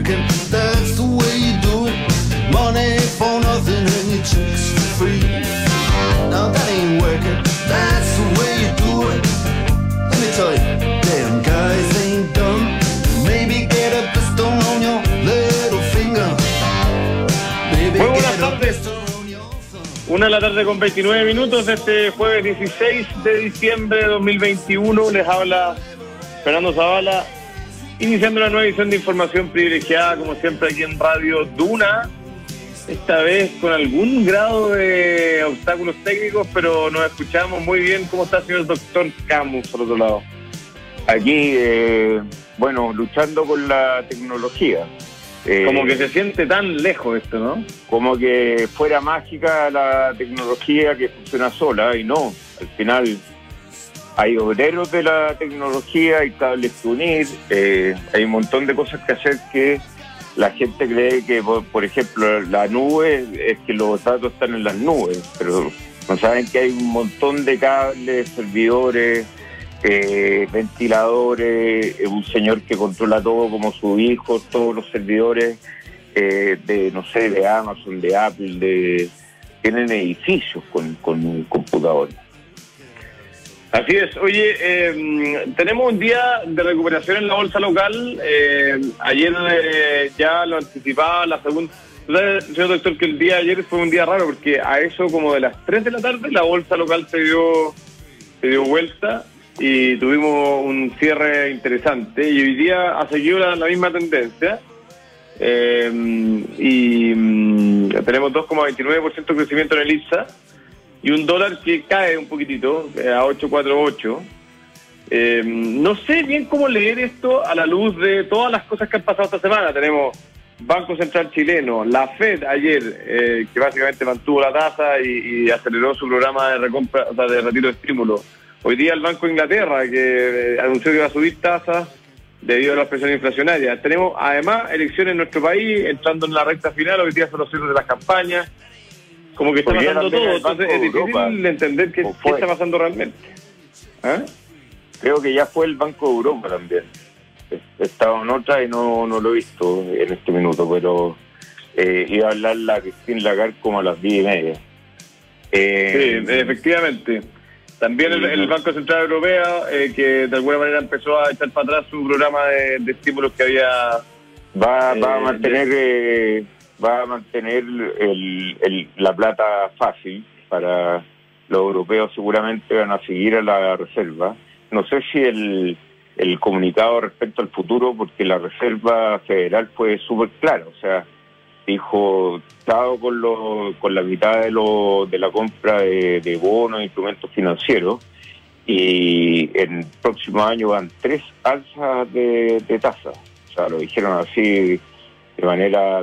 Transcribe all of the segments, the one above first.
working, that's the way you do it. Money for nothing and your chicks for free. Now that ain't working, that's the way you do it. Let me tell you, damn guys ain't dumb. Maybe get a pistol on your little finger. Maybe Muy buenas get a tardes. pistol on your thumb. 1 de la tarde con 29 minutos de este jueves 16 de diciembre de 2021. Les habla Fernando Zavala, iniciando una nueva edición de información privilegiada, como siempre aquí en Radio Duna. Esta vez con algún grado de obstáculos técnicos, pero nos escuchamos muy bien. ¿Cómo está, señor doctor Camus, por otro lado? Aquí, bueno, luchando con la tecnología. Como que se siente tan lejos esto, ¿no? Como que fuera mágica la tecnología que funciona sola, y no. Al final hay obreros de la tecnología, hay cables que unir, hay un montón de cosas que hacer que la gente cree que, por ejemplo, la nube es que los datos están en las nubes, pero no saben que hay un montón de cables, servidores, ventiladores, un señor que controla todo como su hijo, todos los servidores de, no sé, de Amazon, de Apple, tienen edificios con computadores. Así es. Oye, tenemos un día de recuperación en la bolsa local. Ayer ya lo anticipaba la segunda. Señor doctor, que el día de ayer fue un día raro porque a eso como de las 3 de la tarde la bolsa local se dio vuelta y tuvimos un cierre interesante. Y hoy día ha seguido la misma tendencia. Tenemos 2,29% de crecimiento en el IPSA. Y un dólar que cae un poquitito, a 8.48. No sé bien cómo leer esto a la luz de todas las cosas que han pasado esta semana. Tenemos Banco Central Chileno, la FED ayer, que básicamente mantuvo la tasa y aceleró su programa de recompra, o sea, de retiro de estímulo. Hoy día el Banco de Inglaterra, que anunció que va a subir tasas debido a las presiones inflacionarias. Tenemos además elecciones en nuestro país, entrando en la recta final. Hoy día son los cierres de las campañas. Como que está pasando todo, entonces es difícil entender qué está pasando realmente. ¿Ah? Creo que ya fue el Banco de Europa también. He estado en otra y no lo he visto en este minuto, pero iba a hablar la Christine Lagarde como a las 10:30. Sí, efectivamente. También el Banco Central Europeo, que de alguna manera empezó a echar para atrás su programa de estímulos que había... Va a mantener la plata fácil para los europeos. Seguramente van a seguir a la Reserva. No sé si el comunicado respecto al futuro, porque la Reserva Federal fue súper clara, o sea, dijo, estado con la mitad de la compra de bonos e instrumentos financieros, y en el próximo año van 3 alzas de tasa. O sea, lo dijeron así de manera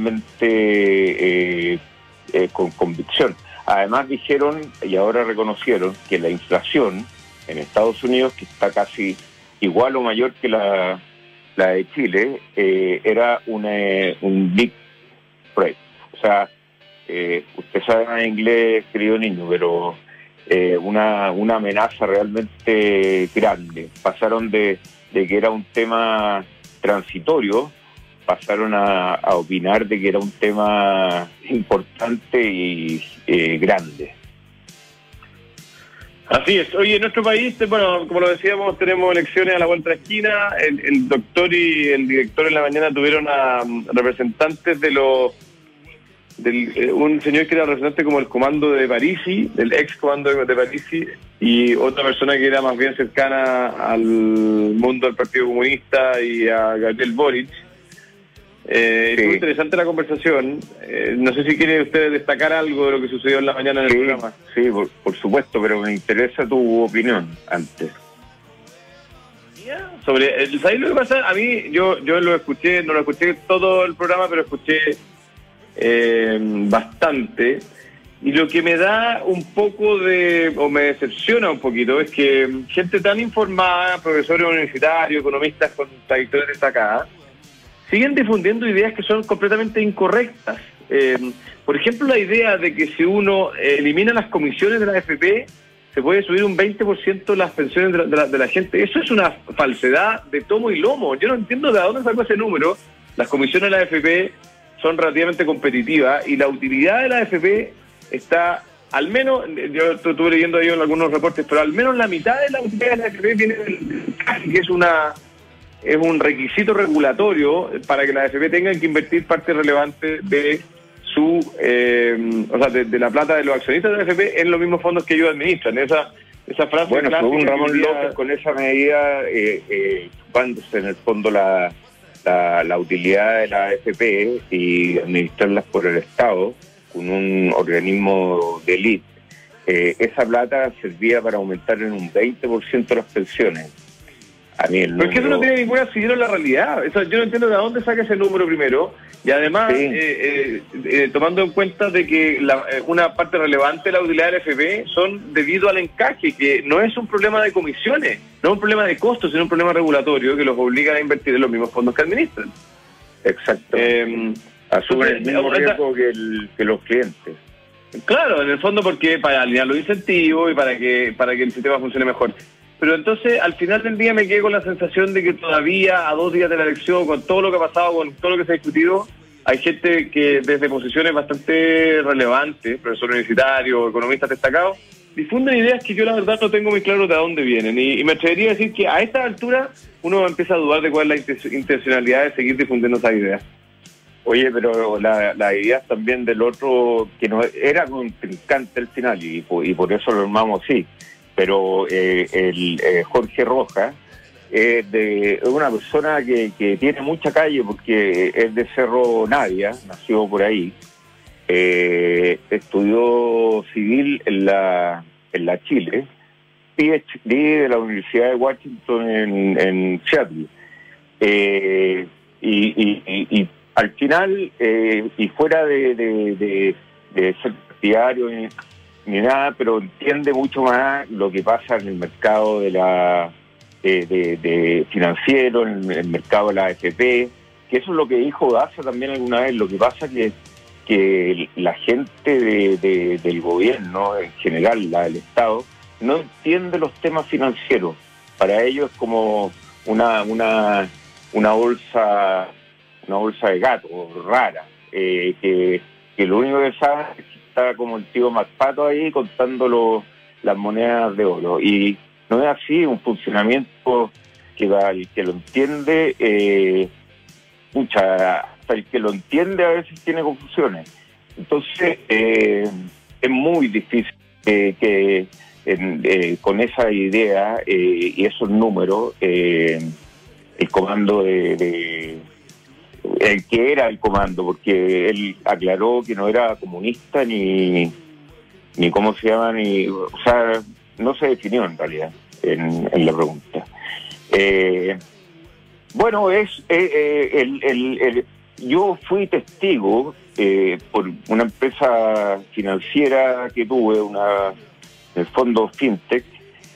totalmente con convicción. Además dijeron, y ahora reconocieron, que la inflación en Estados Unidos, que está casi igual o mayor que la de Chile, era un big threat. O sea, usted sabe en inglés, querido niño, pero una amenaza realmente grande. Pasaron de que era un tema transitorio, pasaron a opinar de que era un tema importante y grande. Así es. Oye, en nuestro país, bueno, como lo decíamos, tenemos elecciones a la vuelta de la esquina. El doctor y el director en la mañana tuvieron a representantes un señor que era representante como el comando de Parisi, del ex comando de Parisi, y otra persona que era más bien cercana al mundo del Partido Comunista y a Gabriel Boric. Fue interesante la conversación. No sé si quiere usted destacar algo de lo que sucedió en la mañana en el programa. Sí, por supuesto, pero me interesa tu opinión antes. ¿Sabes lo que pasa? A mí, yo lo escuché, no lo escuché todo el programa, pero escuché bastante. Y lo que me da un poco o me decepciona un poquito, es que gente tan informada, profesores universitarios, economistas con trayectorias destacadas, siguen difundiendo ideas que son completamente incorrectas. Por ejemplo, la idea de que si uno elimina las comisiones de la AFP, se puede subir un 20% las pensiones de la gente. Eso es una falsedad de tomo y lomo. Yo no entiendo de dónde sacó ese número, las comisiones de la AFP son relativamente competitivas y la utilidad de la AFP está, al menos, yo estuve leyendo ahí en algunos reportes, pero al menos la mitad de la utilidad de la AFP viene del CAGI, que es un requisito regulatorio para que la AFP tenga que invertir parte relevante de su, de la plata de los accionistas de la AFP en los mismos fondos que ellos administran. Esa frase bueno, clásica, según Ramón López, con esa medida, chupándose en el fondo la utilidad de la AFP y administrarlas por el Estado con un organismo de élite, esa plata servía para aumentar en un 20% las pensiones. A mí Pero es que eso no tiene ningún asidero en la realidad. Yo no entiendo de dónde saca ese número primero. Y además, tomando en cuenta de que una parte relevante de la utilidad del FP son debido al encaje, que no es un problema de comisiones, no es un problema de costos, sino un problema regulatorio que los obliga a invertir en los mismos fondos que administran. Exacto. Asumen el mismo riesgo que los clientes. Claro, en el fondo porque para alinear los incentivos y para que el sistema funcione mejor. Pero entonces, al final del día me quedé con la sensación de que todavía, a 2 días de la elección, con todo lo que ha pasado, con todo lo que se ha discutido, hay gente que desde posiciones bastante relevantes, profesores universitarios, economistas destacados, difunden ideas que yo la verdad no tengo muy claro de dónde vienen. Y me atrevería a decir que a esta altura uno empieza a dudar de cuál es la intencionalidad de seguir difundiendo esas ideas. Oye, pero la idea también del otro, que no era contrincante al final, y por eso lo armamos así. Pero Jorge Rojas es una persona que tiene mucha calle porque es de Cerro Navia, nació por ahí, estudió civil en la Chile, PhD de la Universidad de Washington en Seattle, y al final, y fuera de ser partidario ni nada, pero entiende mucho más lo que pasa en el mercado de financiero, en el mercado de la AFP, que eso es lo que dijo Daza también alguna vez. Lo que pasa que la gente del gobierno, en general, la del Estado, no entiende los temas financieros. Para ellos es como una bolsa de gato rara, que lo único que sabe es que está como el tío Macpato ahí contando las monedas de oro. Y no es así, un funcionamiento que el que lo entiende, hasta el que lo entiende a veces tiene confusiones. Entonces, es muy difícil que con esa idea y esos números, el comando el que era el comando, porque él aclaró que no era comunista ni cómo se llama, no se definió en realidad en la pregunta. Bueno, yo fui testigo por una empresa financiera que tuve, el fondo FinTech,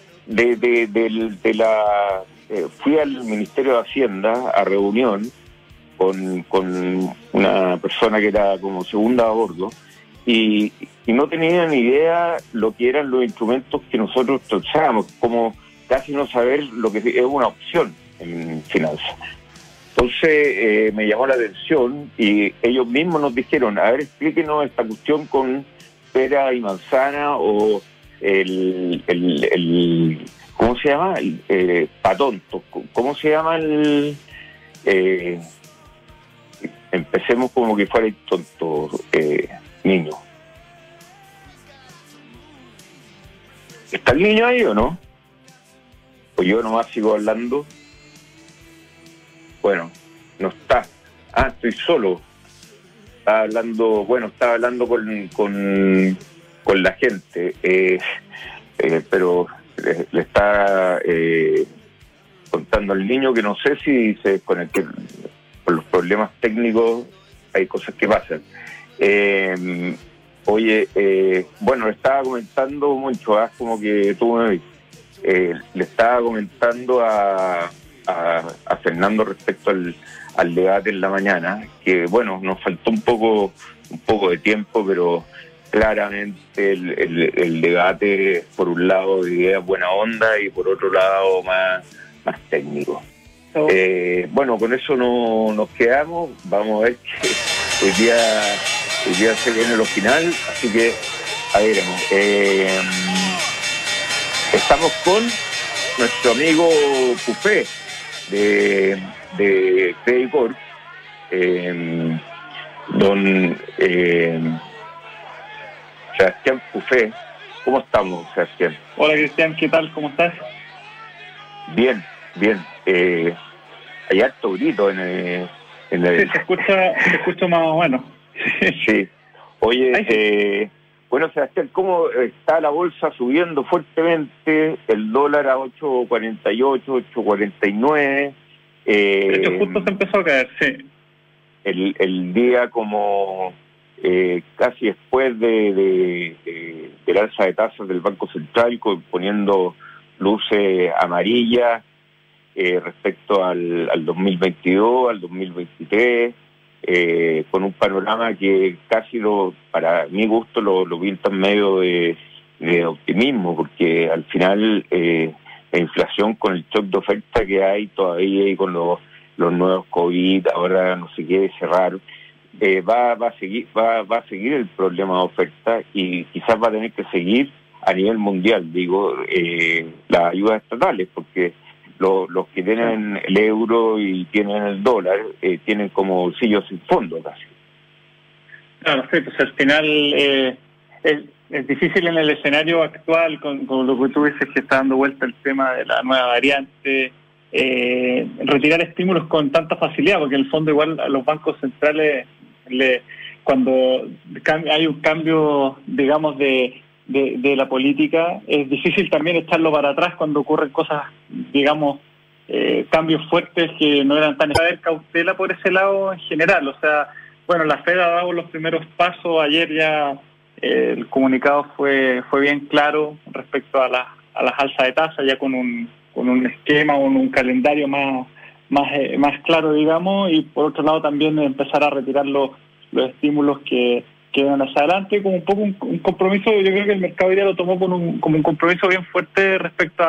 fui al Ministerio de Hacienda a reunión con una persona que era como segunda a bordo y no tenía ni idea lo que eran los instrumentos que nosotros usábamos, como casi no saber lo que es una opción en finanzas. Entonces me llamó la atención y ellos mismos nos dijeron, a ver, explíquenos esta cuestión con pera y manzana o ¿cómo se llama? Patonto. ¿Cómo se llama empecemos como que fuera tonto, niño. ¿Está el niño ahí o no? ¿O yo nomás sigo hablando? Bueno, no está. Estoy solo. Estaba hablando con la gente, pero le está contando al niño que no sé si se desconectó. Por los problemas técnicos hay cosas que pasan. Le estaba comentando mucho, como que tú me ves. Le estaba comentando a Fernando respecto al debate en la mañana, que bueno, nos faltó un poco de tiempo, pero claramente el debate, por un lado, de ideas buena onda y por otro lado más técnico. Bueno, con eso nos quedamos. Vamos a ver que hoy día se viene lo final, así que a veremos. Estamos con nuestro amigo Pufé de Credit Corp, don Sebastián Pufé. ¿Cómo estamos, Sebastián? Hola, Cristian, ¿qué tal? ¿Cómo estás? Bien. Hay harto grito en el... Sí, se escucha más o menos. Sí. Oye, bueno, Sebastián, ¿cómo está la bolsa subiendo fuertemente? El dólar a 8.48, 8.49. De hecho, justo se empezó a caer, sí. El día como casi después del alza de tasas del Banco Central, poniendo luces amarillas respecto al 2022, al 2023, con un panorama que casi para mi gusto lo pinta en medio de optimismo, porque al final la inflación con el shock de oferta que hay todavía y con los nuevos COVID, ahora no sé qué, cerrar, va a seguir el problema de oferta y quizás va a tener que seguir a nivel mundial, las ayudas estatales, porque los que tienen el euro y tienen el dólar tienen como bolsillos sin fondo casi. Claro, sí, pues al final es difícil en el escenario actual, con lo que tú dices que está dando vuelta el tema de la nueva variante, retirar estímulos con tanta facilidad, porque en el fondo igual a los bancos centrales, cuando hay un cambio, digamos, de la política, es difícil también echarlo para atrás cuando ocurren cosas, digamos, cambios fuertes que no eran tan... haber cautela por ese lado en general. O sea, bueno, la Fed ha dado los primeros pasos. Ayer ya el comunicado fue bien claro respecto a las alzas de tasa, ya con un esquema, un calendario más claro, digamos, y por otro lado también empezar a retirar los estímulos que van hacia adelante, como un poco un compromiso. Yo creo que el mercado hoy día lo tomó como un compromiso bien fuerte respecto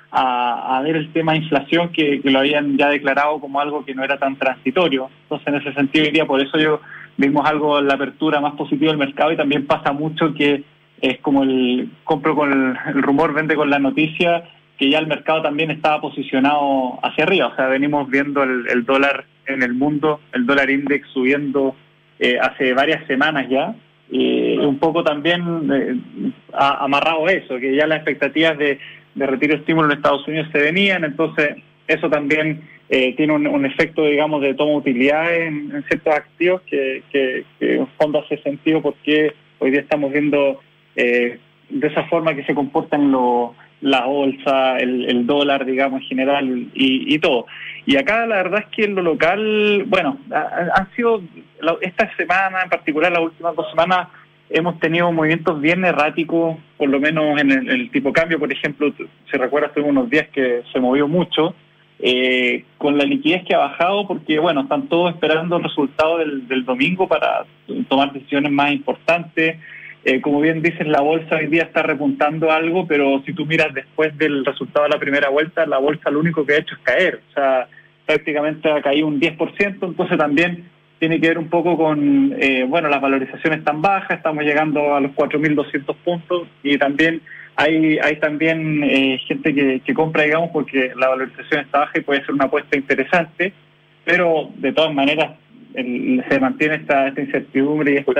a ver el tema de inflación, que lo habían ya declarado como algo que no era tan transitorio. Entonces, en ese sentido, hoy día por eso vimos algo en la apertura más positiva del mercado, y también pasa mucho que es como el compro con el rumor, vende con la noticia, que ya el mercado también estaba posicionado hacia arriba. O sea, venimos viendo el dólar en el mundo, el dólar index subiendo hace varias semanas ya, y un poco también ha amarrado eso, que ya las expectativas de retiro de estímulo en Estados Unidos se venían. Entonces eso también tiene un efecto, digamos, de toma de utilidades en ciertos activos que en fondo hace sentido, porque hoy día estamos viendo de esa forma que se comportan la bolsa, el dólar, digamos, en general, y todo. Y acá la verdad es que en lo local, bueno, han sido, esta semana en particular, las últimas 2 semanas, hemos tenido movimientos bien erráticos, por lo menos en el tipo cambio. Por ejemplo, si recuerdas, tuvimos unos días que se movió mucho, con la liquidez que ha bajado, porque bueno, están todos esperando el resultado del domingo para tomar decisiones más importantes. Como bien dices, la bolsa hoy día está repuntando algo, pero si tú miras después del resultado de la primera vuelta, la bolsa lo único que ha hecho es caer. O sea, prácticamente ha caído un 10%, entonces también tiene que ver un poco con, las valorizaciones tan bajas. Estamos llegando a los 4.200 puntos, y también hay también gente que compra, digamos, porque la valorización está baja y puede ser una apuesta interesante, pero de todas maneras se mantiene esta incertidumbre y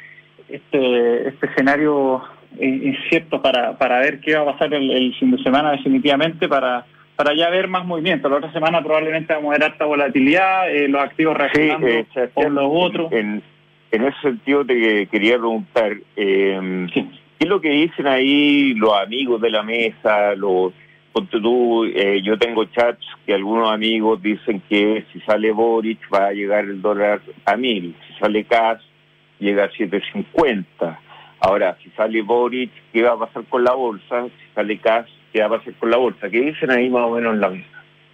este escenario incierto para ver qué va a pasar el fin de semana, definitivamente, para ya ver más movimiento. La otra semana probablemente vamos a ver alta volatilidad, los activos reaccionando por los otros. En ese sentido te quería preguntar, ¿qué es lo que dicen ahí los amigos de la mesa? Ponte tú, yo tengo chats que algunos amigos dicen que si sale Boric va a llegar el dólar a 1.000, si sale Kass llega a 7.50. Ahora, si sale Boric, ¿qué va a pasar con la bolsa? Si sale Kass, ¿qué va a pasar con la bolsa? ¿Qué dicen ahí más o menos en la mesa?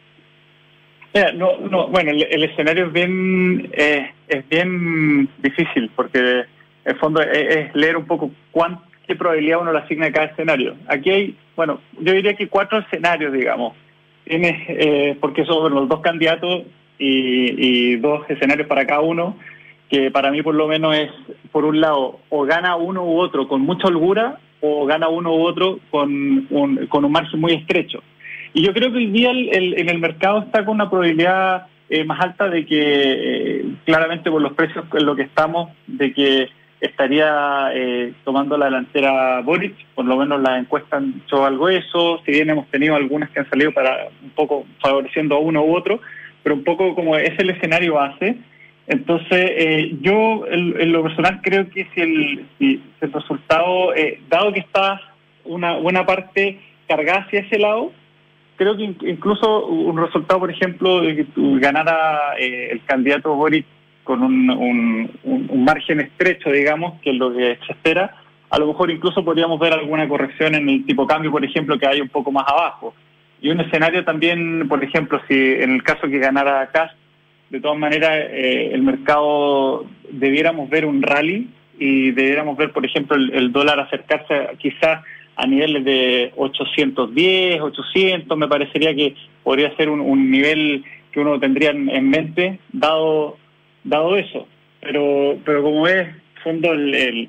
Bueno, el escenario es bien difícil, porque en el fondo es leer un poco qué probabilidad uno le asigna a cada escenario. Aquí hay, yo diría que 4 escenarios, digamos. porque son los dos candidatos y dos escenarios para cada uno, que para mí por lo menos es, por un lado, o gana uno u otro con mucha holgura, o gana uno u otro con un margen muy estrecho. Y yo creo que hoy día en el mercado está con una probabilidad más alta de que, claramente por los precios en lo que estamos, de que estaría tomando la delantera Boric. Por lo menos las encuestas han hecho algo eso, si bien hemos tenido algunas que han salido para un poco favoreciendo a uno u otro, pero un poco como es el escenario base. Entonces, yo en lo personal creo que si el resultado, dado que está una buena parte cargada hacia ese lado, creo que incluso un resultado, por ejemplo, de que ganara el candidato Boric con un margen estrecho, digamos, que es lo que se espera, a lo mejor incluso podríamos ver alguna corrección en el tipo cambio, por ejemplo, que hay un poco más abajo. Y un escenario también, por ejemplo, si en el caso que ganara Kast, de todas maneras, el mercado debiéramos ver un rally y debiéramos ver, por ejemplo, el dólar acercarse quizás a niveles de 810, 800, me parecería que podría ser un nivel que uno tendría en mente, dado eso. Pero como ves, fondo el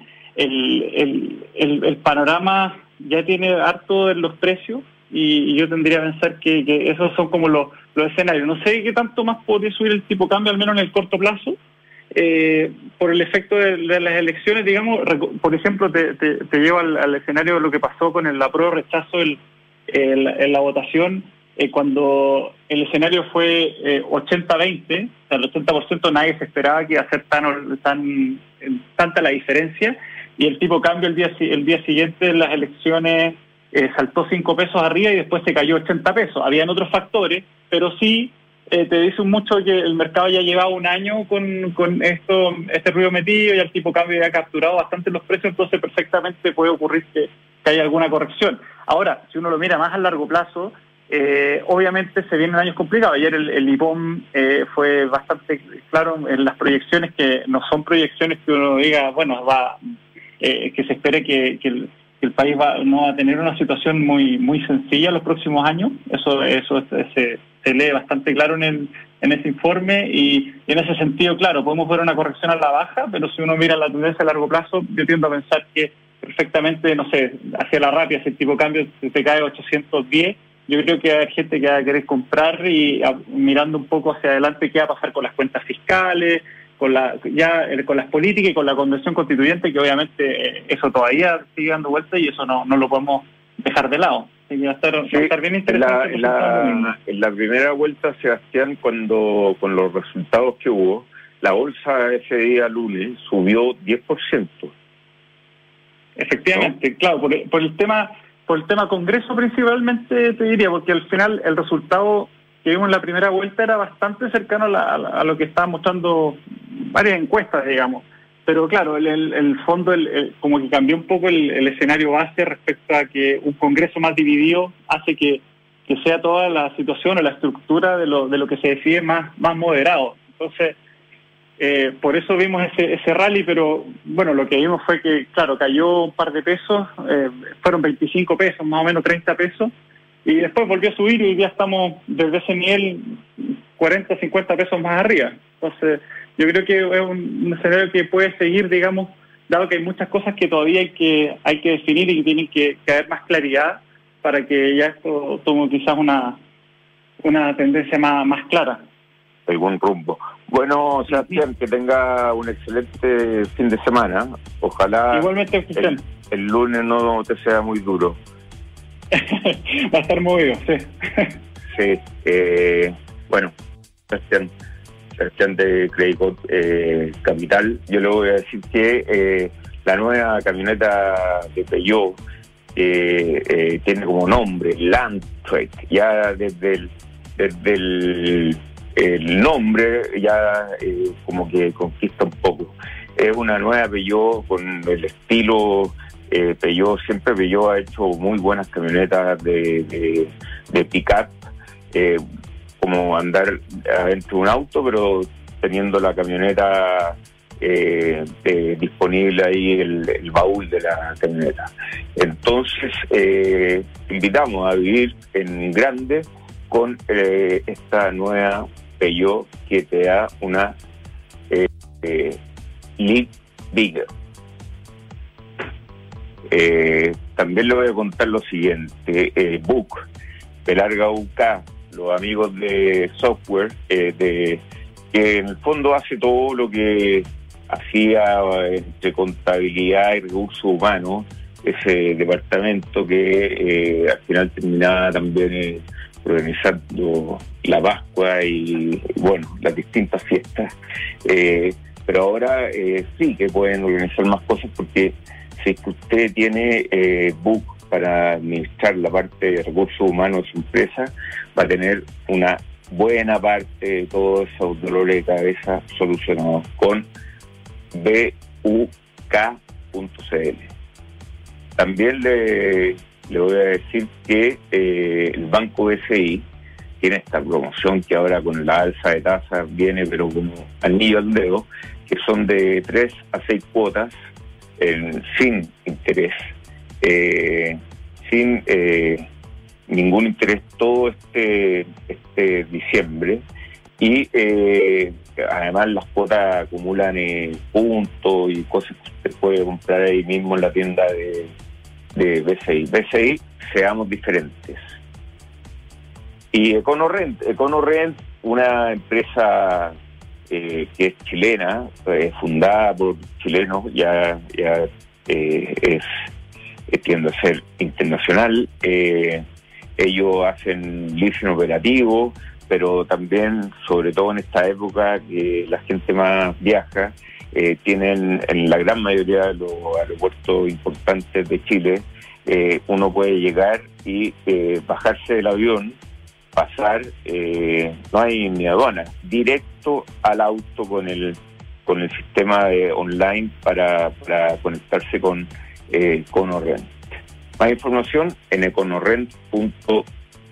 panorama ya tiene harto en los precios, y yo tendría que pensar que esos son como los escenarios. No sé qué tanto más podría subir el tipo de cambio, al menos en el corto plazo, por el efecto de las elecciones, digamos. Por ejemplo, te llevo al escenario de lo que pasó con el apruebo-rechazo en la votación, cuando el escenario fue 80-20, o sea, el 80% nadie se esperaba que iba a ser tanta la diferencia, y el tipo de cambio el día siguiente de las elecciones saltó 5 pesos arriba y después se cayó 80 pesos. Habían otros factores, pero sí te dice mucho que el mercado ya llevaba un año con este ruido metido, y el tipo de cambio ya ha capturado bastante los precios, entonces perfectamente puede ocurrir que haya alguna corrección. Ahora, si uno lo mira más a largo plazo, obviamente se vienen años complicados. Ayer el IPOM fue bastante claro en las proyecciones, que no son proyecciones que uno diga, bueno, que se espere que el país no va a tener una situación muy muy sencilla en los próximos años. Eso se lee bastante claro en ese informe, y en ese sentido, claro, podemos ver una corrección a la baja, pero si uno mira la tendencia a largo plazo, yo tiendo a pensar que perfectamente, no sé, hacia la rápida, si el tipo de cambio se cae a 810, yo creo que va a haber gente que va a querer comprar, y mirando un poco hacia adelante qué va a pasar con las cuentas fiscales, con las políticas y con la convención constituyente, que obviamente eso todavía sigue dando vueltas, y eso no lo podemos dejar de lado. Así que va a estar bien interesante. En la primera vuelta, Sebastián, cuando con los resultados que hubo, la bolsa ese día lunes subió 10%. Efectivamente, ¿no? Claro, por el tema Congreso principalmente, te diría, porque al final el resultado que vimos en la primera vuelta era bastante cercano a lo que estaban mostrando varias encuestas, digamos. Pero claro, el fondo como que cambió un poco el escenario base respecto a que un Congreso más dividido hace que sea toda la situación o la estructura de lo que se decide más moderado. Entonces, por eso vimos ese rally, pero bueno, lo que vimos fue que, claro, cayó un par de pesos, fueron 25 pesos, más o menos 30 pesos, y después volvió a subir, y ya estamos desde ese nivel 40, 50 pesos más arriba. Entonces, yo creo que es un escenario que puede seguir, digamos, dado que hay muchas cosas que todavía hay que definir y que tienen que haber más claridad para que ya esto tome quizás una tendencia más clara. Algún rumbo. Bueno, Sebastián, que tenga un excelente fin de semana. Ojalá igualmente el lunes no te sea muy duro. Va a estar movido, sí. Sí, bueno, Sebastián de Credicorp Capital, yo le voy a decir que la nueva camioneta de Peugeot tiene como nombre Landtrek. Ya desde el nombre ya como que conquista un poco. Es una nueva Peugeot con el estilo Peugeot. Siempre Peugeot ha hecho muy buenas camionetas de pick-up, como andar adentro de un auto, pero teniendo la camioneta disponible ahí, el baúl de la camioneta. Entonces, invitamos a vivir en grande, con esta nueva Peugeot que te da una Live Bigger. También le voy a contar lo siguiente. Book, de larga UK, los amigos de software, que en el fondo hace todo lo que hacía entre contabilidad y recursos humanos, ese departamento que al final terminaba también organizando la Pascua y, bueno, las distintas fiestas. Pero ahora sí que pueden organizar más cosas, porque si usted tiene Book para administrar la parte de recursos humanos de su empresa, va a tener una buena parte de todos esos dolores de cabeza solucionados con BUK.cl. También le voy a decir que el Banco BCI tiene esta promoción que ahora con la alza de tasas viene pero como anillo al dedo, que son de 3 a 6 cuotas sin interés, sin ningún interés todo este diciembre, y además las cuotas acumulan puntos y cosas que usted puede comprar ahí mismo en la tienda de BCI. BCI, seamos diferentes. Y EconoRent, una empresa que es chilena, fundada por chilenos, ya tiende a ser internacional. Ellos hacen leasing operativo, pero también, sobre todo en esta época que la gente más viaja, tienen en la gran mayoría de los aeropuertos importantes de Chile, uno puede llegar y bajarse del avión, pasar, no hay ni aduana, directo al auto con el sistema online para conectarse con EconoRent. Más información en econorent.cl.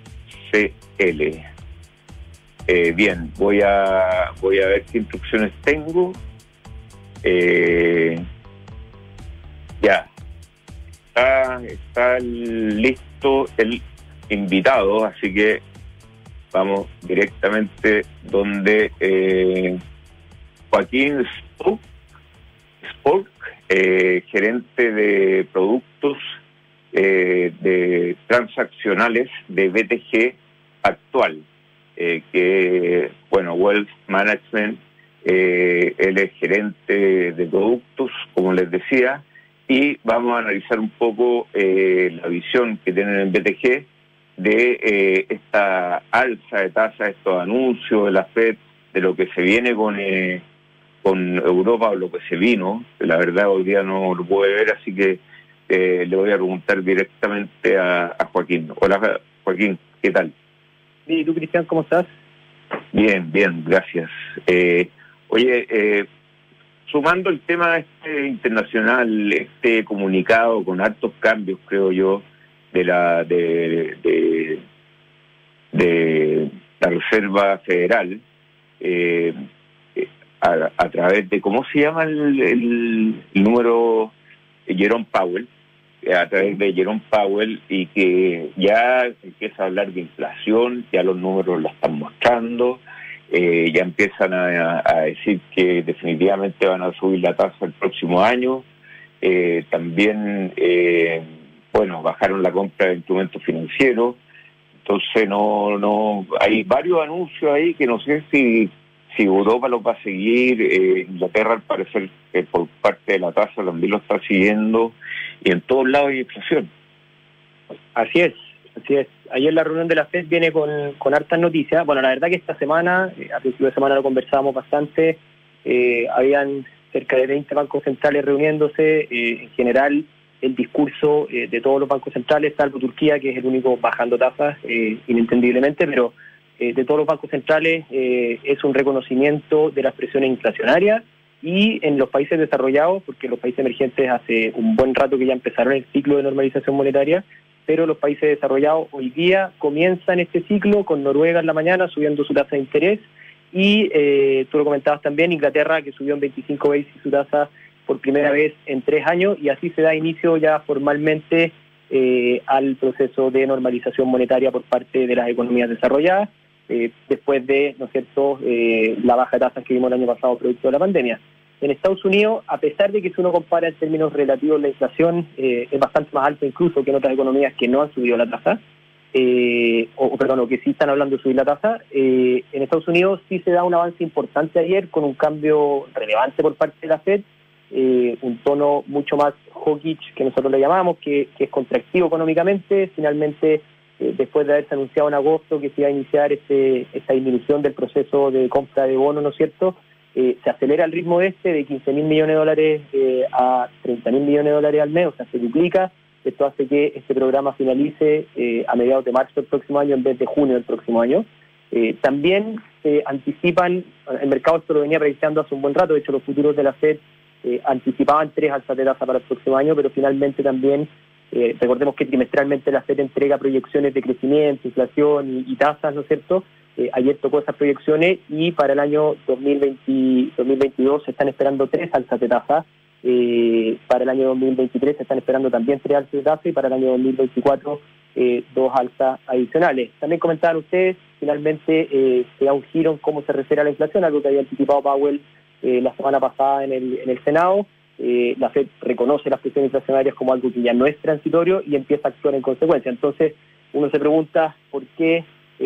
Bien, voy a ver qué instrucciones tengo. Ya está listo el invitado, así que vamos directamente donde Joaquín Spork, gerente de productos de transaccionales de BTG Pactual, que, bueno, Wealth Management, él es gerente de productos, como les decía, y vamos a analizar un poco la visión que tienen en BTG de esta alza de tasas, estos anuncios de la FED, de lo que se viene con Europa, o lo que se vino. La verdad hoy día no lo puede ver, así que le voy a preguntar directamente a Joaquín. Hola Joaquín, ¿qué tal? ¿Y tú, Cristian, cómo estás? Bien, gracias. Oye, sumando el tema internacional, este comunicado con hartos cambios, creo yo, de la Reserva Federal, a través de, ¿cómo se llama el número? Jerome Powell, a través de Jerome Powell, y que ya empieza a hablar de inflación, ya los números lo están mostrando, ya empiezan a decir que definitivamente van a subir la tasa el próximo año. También, bueno, bajaron la compra de instrumentos financieros. Entonces no hay varios anuncios ahí que no sé si Europa lo va a seguir. Inglaterra, al parecer, por parte de la tasa también lo está siguiendo, y en todos lados hay inflación. Así es. Ayer la reunión de la FED viene con hartas noticias. Bueno, la verdad que esta semana, a principio de semana lo conversábamos bastante, habían cerca de 20 bancos centrales reuniéndose. En general, el discurso de todos los bancos centrales, salvo Turquía, que es el único bajando tasas, inentendiblemente, pero de todos los bancos centrales es un reconocimiento de las presiones inflacionarias, y en los países desarrollados, porque los países emergentes hace un buen rato que ya empezaron el ciclo de normalización monetaria, pero los países desarrollados hoy día comienzan este ciclo, con Noruega en la mañana subiendo su tasa de interés, y tú lo comentabas también, Inglaterra, que subió en 25 veces su tasa por primera vez en 3 años, y así se da inicio ya formalmente al proceso de normalización monetaria por parte de las economías desarrolladas, después de, ¿no es cierto?, la baja de tasas que vimos el año pasado producto de la pandemia. En Estados Unidos, a pesar de que si uno compara en términos relativos la inflación es bastante más alta incluso que en otras economías que no han subido la tasa, o que sí están hablando de subir la tasa, en Estados Unidos sí se da un avance importante ayer con un cambio relevante por parte de la Fed, un tono mucho más hawkish que nosotros le llamamos, que es contractivo económicamente. Finalmente, después de haberse anunciado en agosto que se iba a iniciar esta disminución del proceso de compra de bonos, ¿no es cierto?, se acelera el ritmo de $15.000 millones a $30.000 millones al mes, o sea, se duplica. Esto hace que este programa finalice a mediados de marzo del próximo año en vez de junio del próximo año. También se anticipan, el mercado esto lo venía prediciendo hace un buen rato, de hecho los futuros de la Fed anticipaban 3 alzas de tasa para el próximo año, pero finalmente también, recordemos que trimestralmente la Fed entrega proyecciones de crecimiento, inflación y tasas, ¿no es cierto? Ayer tocó esas proyecciones y para el año 2022 se están esperando 3 alzas de tasa. Para el año 2023 se están esperando también 3 alzas de tasa y para el año 2024 2 alzas adicionales. También comentaban ustedes, finalmente se da un giro en cómo se refiere a la inflación, algo que había anticipado Powell la semana pasada en el Senado. La Fed reconoce las presiones inflacionarias como algo que ya no es transitorio y empieza a actuar en consecuencia. Entonces uno se pregunta por qué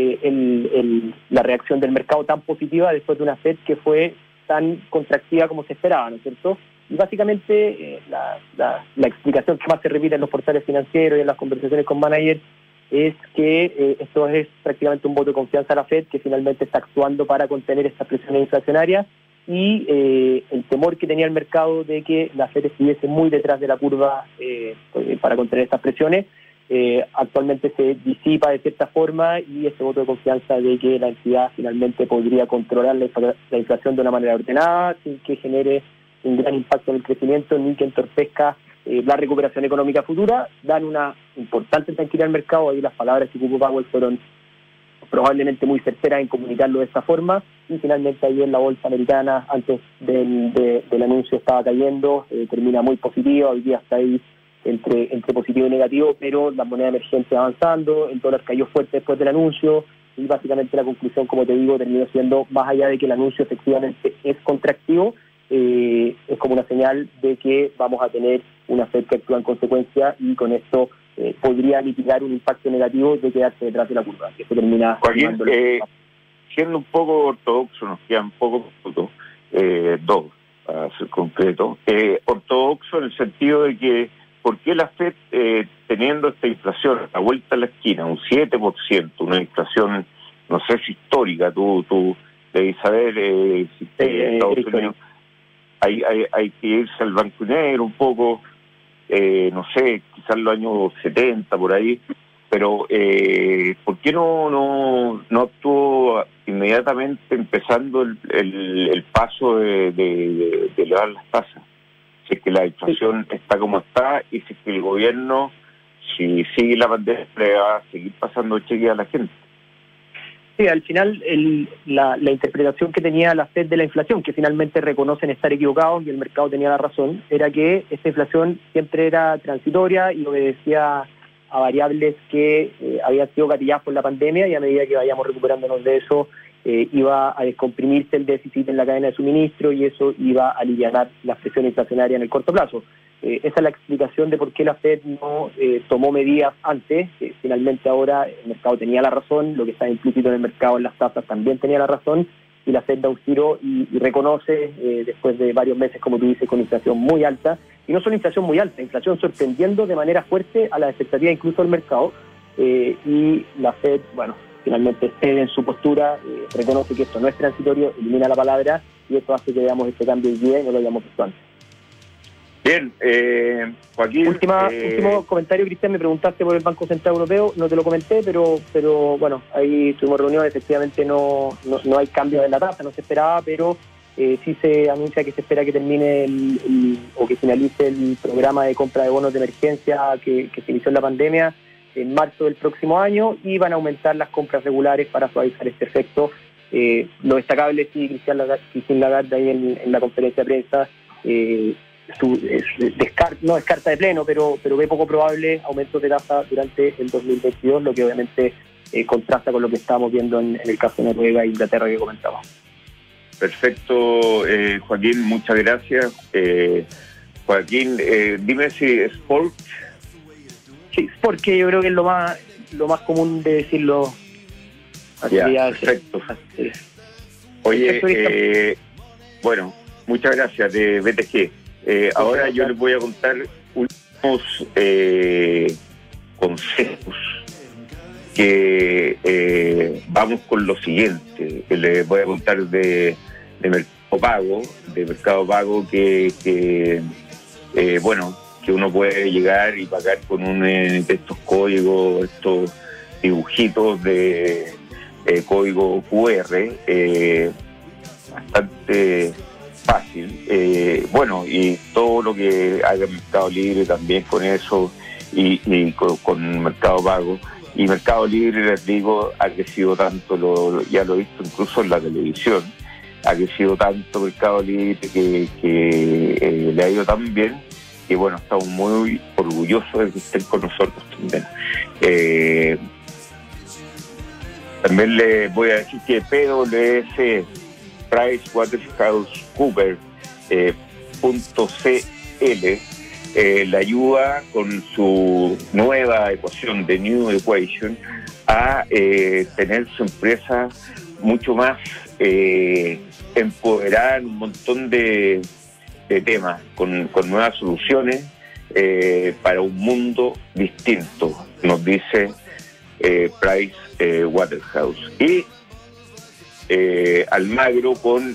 la reacción del mercado tan positiva después de una Fed que fue tan contractiva como se esperaba, ¿no es cierto? Y básicamente la explicación que más se repite en los portales financieros y en las conversaciones con managers es que esto es prácticamente un voto de confianza a la Fed, que finalmente está actuando para contener estas presiones inflacionarias, y el temor que tenía el mercado de que la Fed estuviese muy detrás de la curva para contener estas presiones, actualmente se disipa de cierta forma, y este voto de confianza de que la entidad finalmente podría controlar la inflación de una manera ordenada, sin que genere un gran impacto en el crecimiento ni que entorpezca la recuperación económica futura, dan una importante tranquilidad al mercado. Ahí las palabras que ocupó Powell fueron probablemente muy certeras en comunicarlo de esta forma, y finalmente ayer la bolsa americana, antes del anuncio, estaba cayendo, termina muy positiva, hoy día está ahí entre positivo y negativo, pero la moneda emergente avanzando, el dólar cayó fuerte después del anuncio, y básicamente la conclusión, como te digo, terminó siendo, más allá de que el anuncio efectivamente es contractivo, es como una señal de que vamos a tener una Fed que actúa en consecuencia, y con esto podría mitigar un impacto negativo de quedarse detrás de la curva. Esto termina... Joaquín, siendo un poco ortodoxo, nos quedan pocos minutos, 2 para ser concreto, ortodoxo en el sentido de que ¿por qué la Fed, teniendo esta inflación a vuelta a la esquina, un 7%, una inflación, no sé si histórica, tú debes saber, si Estados Unidos hay que irse al blanco y negro un poco, no sé, quizás los años 70, por ahí, pero ¿por qué no actuó inmediatamente empezando el paso de elevar las tasas? Si es que la inflación está como está, y si es que el gobierno, si sigue la pandemia, le va a seguir pasando cheques a la gente. Sí, al final la interpretación que tenía la Fed de la inflación, que finalmente reconocen estar equivocados y el mercado tenía la razón, era que esta inflación siempre era transitoria y obedecía a variables que habían sido gatilladas por la pandemia, y a medida que vayamos recuperándonos de eso, iba a descomprimirse el déficit en la cadena de suministro, y eso iba a aliviar las presiones inflacionarias en el corto plazo. Esa es la explicación de por qué la Fed no tomó medidas antes. Finalmente ahora el mercado tenía la razón, lo que está implícito en el mercado en las tasas también tenía la razón, y la Fed da un giro y reconoce, después de varios meses, como tú dices, con inflación muy alta, y no solo inflación muy alta, inflación sorprendiendo de manera fuerte a las expectativas incluso del mercado, y la Fed, bueno, finalmente cede en su postura, reconoce que esto no es transitorio, elimina la palabra, y esto hace que veamos este cambio hoy día y no lo hayamos visto antes. Bien, Joaquín. Último comentario, Cristian, me preguntaste por el Banco Central Europeo, no te lo comenté, pero bueno, ahí tuvimos reunión, efectivamente no hay cambio en la tasa, no se esperaba, pero sí se anuncia que se espera que termine o que finalice el programa de compra de bonos de emergencia que se inició en la pandemia en marzo del próximo año, y van a aumentar las compras regulares para suavizar este efecto. Lo destacable, sí, Christine Lagarde ahí en la conferencia de prensa no descarta de pleno, pero ve poco probable aumentos de tasa durante el 2022, lo que obviamente contrasta con lo que estábamos viendo en el caso de Noruega e Inglaterra que comentaba. Perfecto, Joaquín, muchas gracias. Joaquín, dime si Sport. Sí, porque yo creo que es lo más común de decirlo. Ya, perfecto. Oye, bueno, muchas gracias de BTG. Ahora yo les voy a contar unos consejos que vamos con lo siguiente. Les voy a contar de Mercado Pago, que uno puede llegar y pagar con de estos códigos, estos dibujitos de código QR, bastante fácil. Y todo lo que haga Mercado Libre también con eso y con Mercado Pago. Y Mercado Libre, les digo, ha crecido tanto, ya lo he visto incluso en la televisión, ha crecido tanto Mercado Libre que le ha ido tan bien que, bueno, estamos muy orgullosos de que estén con nosotros también. También les voy a decir que PwC, PricewaterhouseCoopers .cl le ayuda con su nueva ecuación, de New Equation, a tener su empresa mucho más empoderada en un montón de temas, con nuevas soluciones para un mundo distinto, nos dice Price Waterhouse. Y Almagro con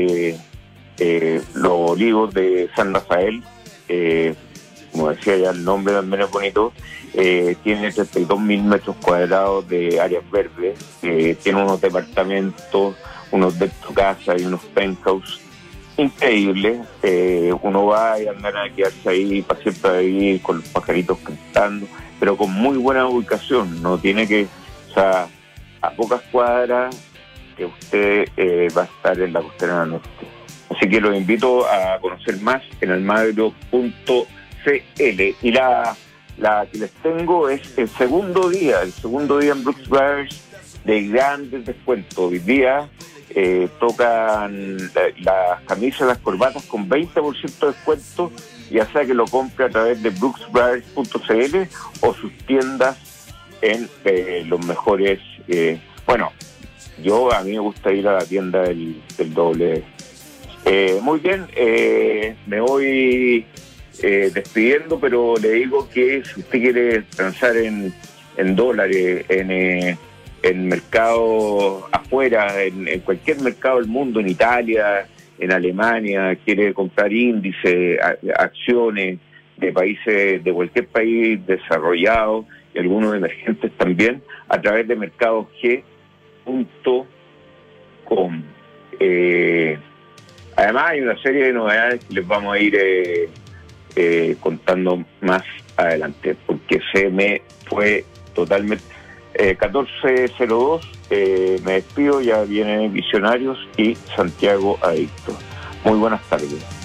los olivos de San Rafael, como decía ya, el nombre también es bonito. Tiene 32.000 metros cuadrados de áreas verdes, tiene unos departamentos, unos de casa y unos penthouse increíbles. Uno va y andan a quedarse ahí para siempre ahí con los pajaritos cantando, pero con muy buena ubicación. No tiene que, o sea, a pocas cuadras que usted va a estar en la Costanera Norte. Así que los invito a conocer más en almagro.cl. Y la que les tengo es el segundo día en Brooks Brothers de grandes descuentos. Hoy día tocan las camisas, las corbatas con 20% de descuento, ya sea que lo compre a través de brooksbrothers.cl o sus tiendas en los mejores. A mí me gusta ir a la tienda del W. Muy bien, me voy despidiendo, pero le digo que si usted quiere transar en dólares, en mercados afuera, en cualquier mercado del mundo, en Italia, en Alemania, quiere comprar índices, acciones de países, de cualquier país desarrollado y algunos emergentes también, a través de mercadog.com. Además hay una serie de novedades que les vamos a ir contando más adelante, porque se me fue totalmente 14:02. Me despido, ya vienen Visionarios y Santiago Adicto. Muy buenas tardes.